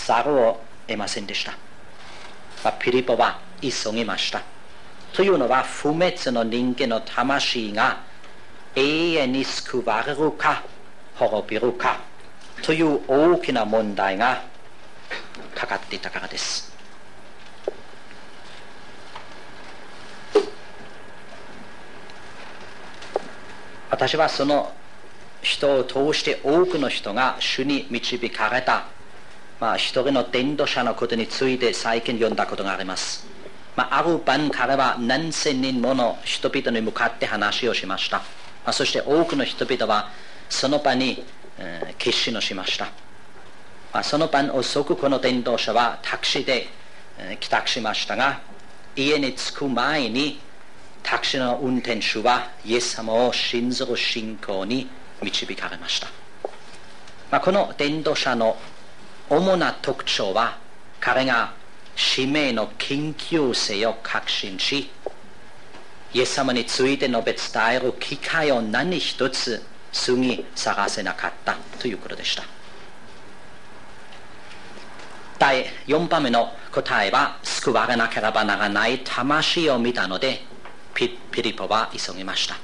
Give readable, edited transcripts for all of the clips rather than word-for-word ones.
ざるを得ませんでした。ピリポは急ぎました。というのは不滅の人間の魂が永遠に救われるか滅びるかという大きな問題がかかっていたからです。私はその人を通して多くの人が主に導かれた、一人の伝道者のことについて最近読んだことがあります。ある晩彼は何千人もの人々に向かって話をしました。そして多くの人々はその場に、決心をしました。その晩遅くこの伝道者はタクシーで、帰宅しましたが、家に着く前にタクシーの運転手はイエス様を信ずる信仰に導かれました。この伝道者の主な特徴は、彼が使命の緊急性を確信し、イエス様について述べ伝える機会を何一つ過ぎ探せなかったということでした。第4番目の答えは、救われなければならない魂を見たのでピリポは急ぎました。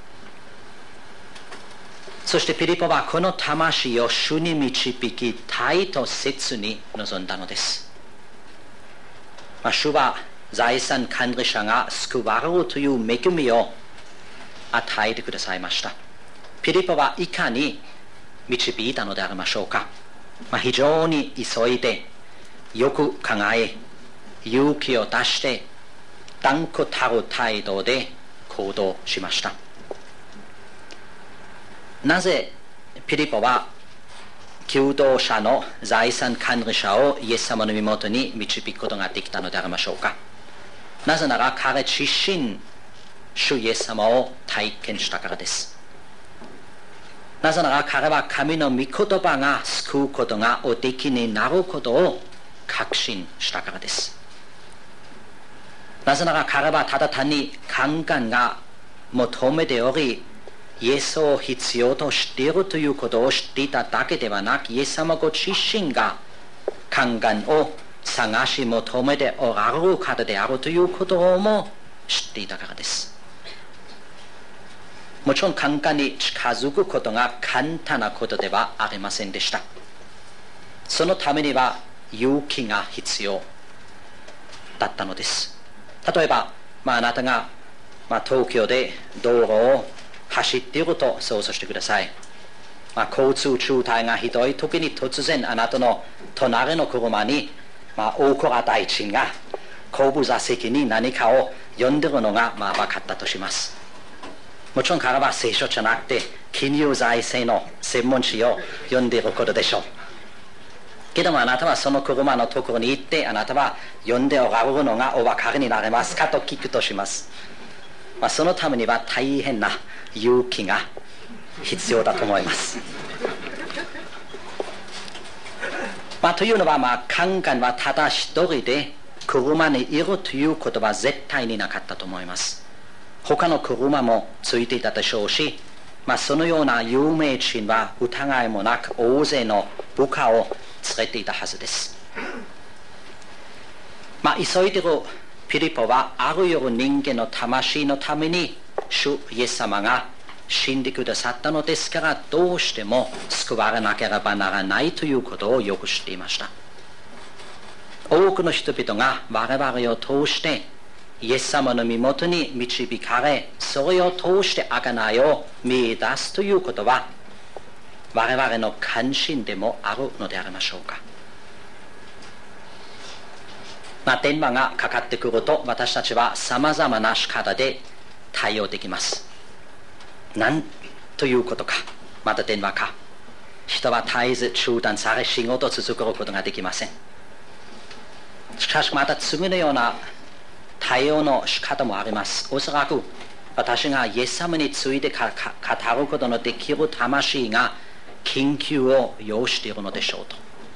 そしてピリポはこの魂を主に導きたいと切に望んだのです。主は財産管理者が救われるという恵みを与えてくださいました。ピリポはいかに導いたのでありましょうか。非常に急いでよく考え勇気を出して断固たる態度で行動しました。なぜピリポは求道者の財産管理者をイエス様の身元に導くことができたのでありましょうか。なぜなら彼自身主イエス様を体験したからです。なぜなら彼は神の御言葉が救うことがおできになることを確信したからです。なぜなら彼はただ単に宦官が求めており、イエスを必要としているということを知っていただけではなく、イエス様ご自身が宦官を探し求めておられる方であるということをも知っていたからです。もちろん宦官に近づくことが簡単なことではありませんでした。そのためには勇気が必要だったのです。例えば、あなたが、東京で道路を走っていると想像してください。交通渋滞がひどい時に突然あなたの隣の車に、大倉大臣が後部座席に何かを読んでいるのが分かったとします。もちろん彼は聖書じゃなくて金融財政の専門誌を読んでいることでしょう。けどもあなたはその車のところに行って、あなたは読んでおられるのがお分かりになれますかと聞くとします。そのためには大変な勇気が必要だと思います。というのは、宦官はただ一人で車にいるということは絶対になかったと思います。他の車もついていたでしょうし、そのような有名人は疑いもなく大勢の部下を連れていたはずです。急いでいるピリポはあるよう人間の魂のために主イエス様が死んでくださったのですから、どうしても救われなければならないということをよく知っていました。多くの人々が我々を通してイエス様の身元に導かれ、それを通して贖いを見出すということは我々の関心でもあるのでありましょうか。電話がかかってくると私たちはさまざまな仕方で対応できます。何ということか、また電話か。人は絶えず中断され仕事を続けることができません。しかしまた次のような対応の仕方もあります。おそらく私がイエス様について語ることのできる魂が緊急を要しているのでしょう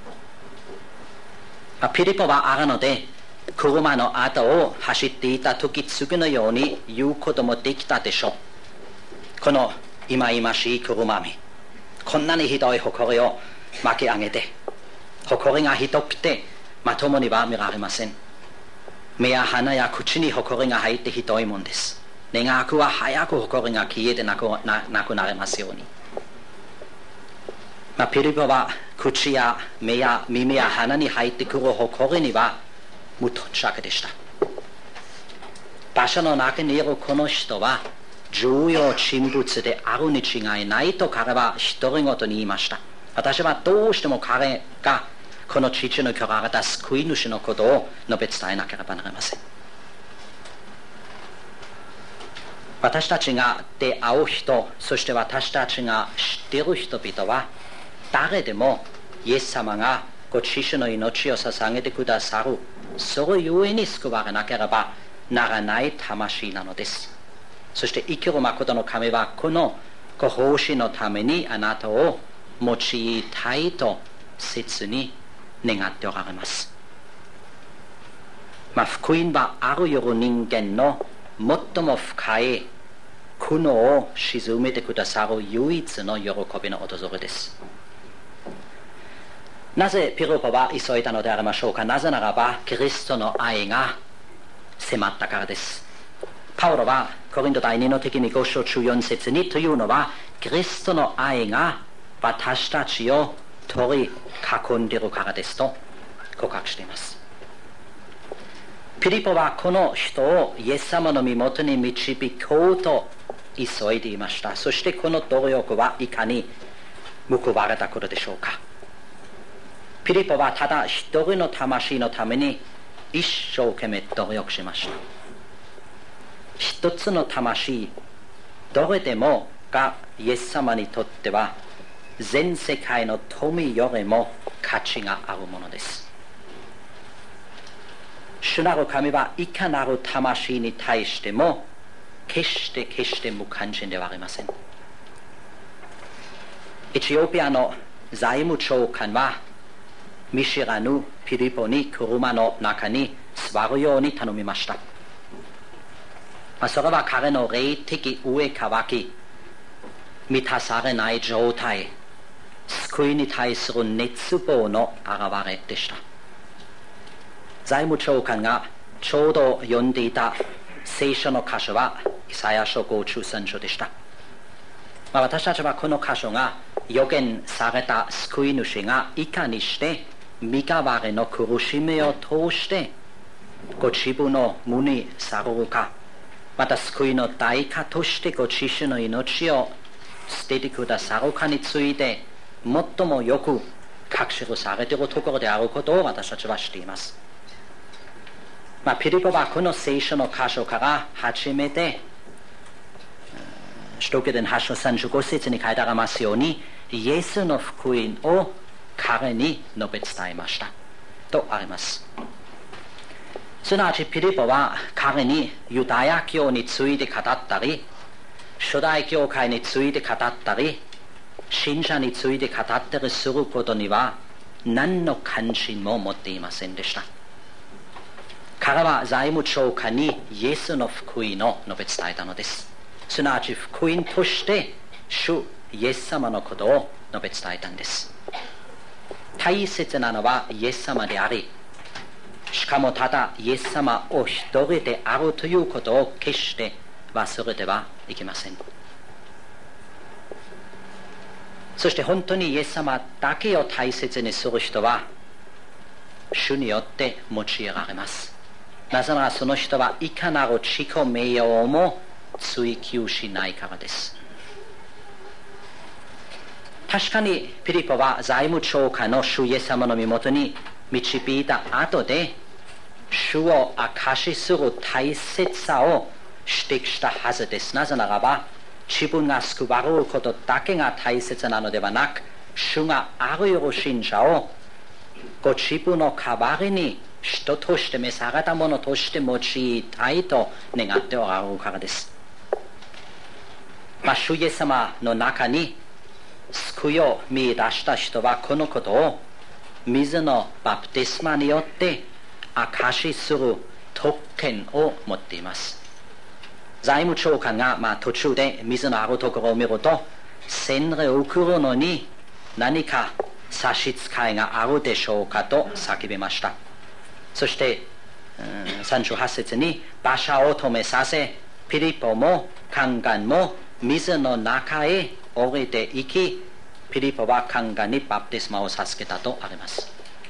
と。ピリポはあるので車の後を走っていた時、次のように言うこともできたでしょう。この忌々しい車にこんなにひどい埃を巻き上げて、 誇りがひどくてまともには見られません。目や鼻や口に誇りが入ってひどいもんです。願わくは早く誇りが消えてなくなれますように。ピリポは口や目や耳や鼻に入ってくる誇りには無頓着でした。馬車の中にいるこの人は重要人物であるに違いないと彼は独り言に言いました。私はどうしても彼がこの父の来られた救い主のことを述べ伝えなければなりません。私たちが出会う人、そして私たちが知っている人々は誰でもイエス様がご自身の命を捧げてくださる、それゆえに救われなければならない魂なのです。そして生きる誠の神はこのご奉仕のためにあなたを用いたいと切に願っておられます。福音はあるよる人間の最も深い苦悩を鎮めてくださる唯一の喜びの訪れです。なぜピリポは急いだのでありましょうか。なぜならばキリストの愛が迫ったからです。パウロはコリント第2の時に5章14節にというのはキリストの愛が私たちを取り囲んでいるからですと告白しています。ピリポはこの人をイエス様の身元に導こうと急いでいました。そしてこの努力はいかに報われたことでしょうか。ピリポはただ一人の魂のために一生懸命努力しました。一つの魂どれでもがイエス様にとっては全世界の富よりも価値があるものです。主なる神はいかなる魂に対しても決して無関心ではありません。エチオピアの財務長官は見知らぬピリポに車の中に座るように頼みました。それは彼の霊的上渇き満たされない状態、救いに対する熱望の表れでした。財務長官がちょうど読んでいた聖書の箇所はイサヤ書53章でした。私たちはこの箇所が予言された救い主がいかにして身代わりの苦しみを通してご自分の無に去るか、また救いの代価としてご自身の命を捨ててくださるかについて最もよく書き記されているところであることを私たちは知っています。ピリポはこの聖書の箇所から初めて使徒行伝8章35節に書いてありますようにイエスの福音を彼に述べ伝えましたとあります。すなわちピリポは彼にユダヤ教について語ったり初代教会について語ったり信者について語ったりすることには何の関心も持っていませんでした。彼は財務長官にイエスの福音を述べ伝えたのです。すなわち福音として主イエス様のことを述べ伝えたんです。大切なのはイエス様であり、しかもただイエス様お一人であるということを決して忘れてはいけません。そして本当にイエス様だけを大切にする人は主によって用いられます。なぜならその人はいかなる自己名誉も追求しないからです。確かにピリポは財務長官の主イエス様の身元に導いた後で主を証しする大切さを指摘したはずです。なぜならば自分が救われることだけが大切なのではなく、主があらゆる信者をご自分の代わりに人として召されたものとして用いたいと願っておられるからです。主イエス様の中に救いを見出した人はこのことを水のバプテスマによって証しする特権を持っています。財務長官が途中で水のあるところを見ると洗礼を受けるのに何か差し支えがあるでしょうかと叫びました。そして38節に馬車を止めさせ、ピリポもカンガンも水の中へ降りていき、ピリポはカンガンにバプテスマを授けたとあります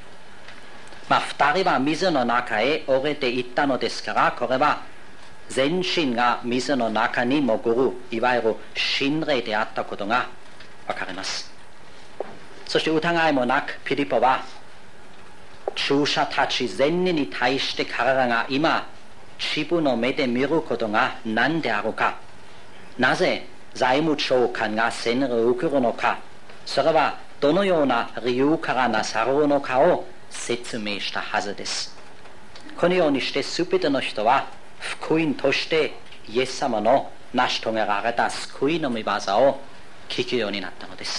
。2人は水の中へ降りていったのですから、これは全身が水の中に潜るいわゆる心霊であったことがわかります。そして疑いもなくピリポは注射たち全人に対して彼らが今自分の目で見ることが何であるか、なぜ財務長官が洗礼を受けるのか、それはどのような理由からなされるのかを説明したはずです。このようにして全ての人は福音としてイエス様の成し遂げられた救いの御業を聞くようになったのです。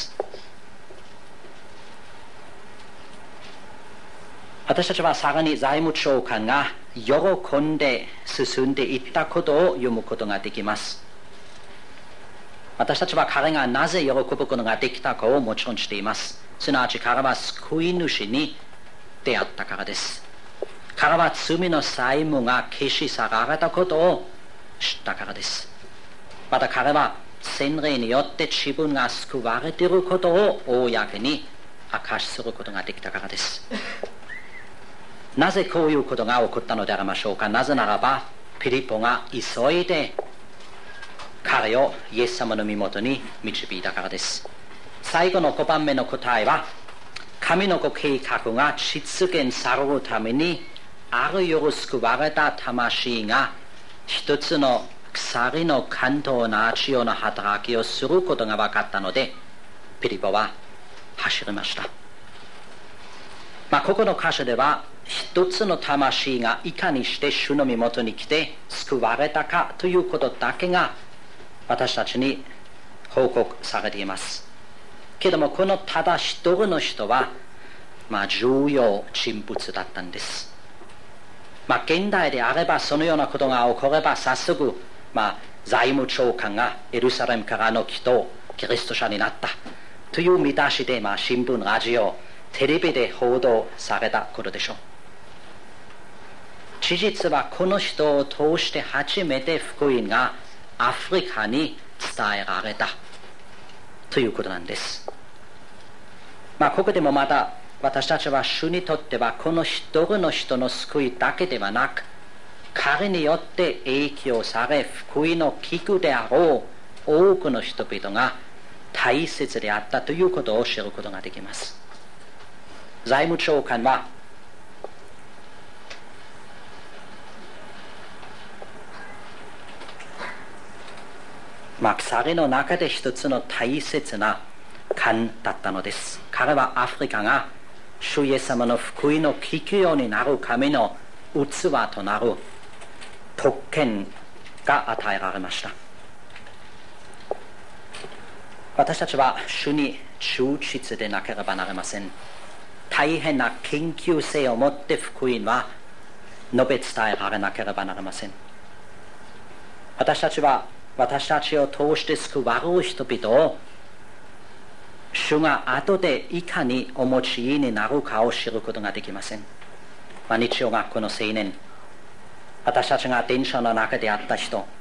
私たちはさらに財務長官が喜んで進んでいったことを読むことができます。私たちは彼がなぜ喜ぶことができたかをもちろん知っています。すなわち彼は救い主に出会ったからです。彼は罪の債務が消し去られたことを知ったからです。また彼は洗礼によって自分が救われていることを公に明かしすることができたからです。なぜこういうことが起こったのでありましょうか。なぜならばピリポが急いで彼をイエス様の身元に導いたからです。最後の5番目の答えは、神のご計画が実現されるためにある夜救われた魂が一つの鎖の関東をなちような働きをすることが分かったので、ピリポは走りました。ここの箇所では一つの魂がいかにして主の身元に来て救われたかということだけが私たちに報告されています。けどもこのただ一人の人は重要人物だったんです。現代であればそのようなことが起これば早速財務長官がエルサレムからの人キリスト者になったという見出しで新聞、ラジオ、テレビで報道されたことでしょう。事実はこの人を通して初めて福音がアフリカに伝えられたということなんです。ここでもまた私たちは主にとってはこの一人の人の救いだけではなく、彼によって影響され福音の聞くであろう多くの人々が大切であったということを知ることができます。財務長官は鎖の中で一つの大切な勘だったのです。彼はアフリカが主イエス様の福音を聞くようになる神の器となる特権が与えられました。私たちは主に忠実でなければなりません。大変な研究性を持って福音は述べ伝えられなければなりません。私たちは私たちを通して救われる人々を主が後でいかにお持ちになるかを知ることができません。日曜学校の青年、私たちが電車の中で会った人、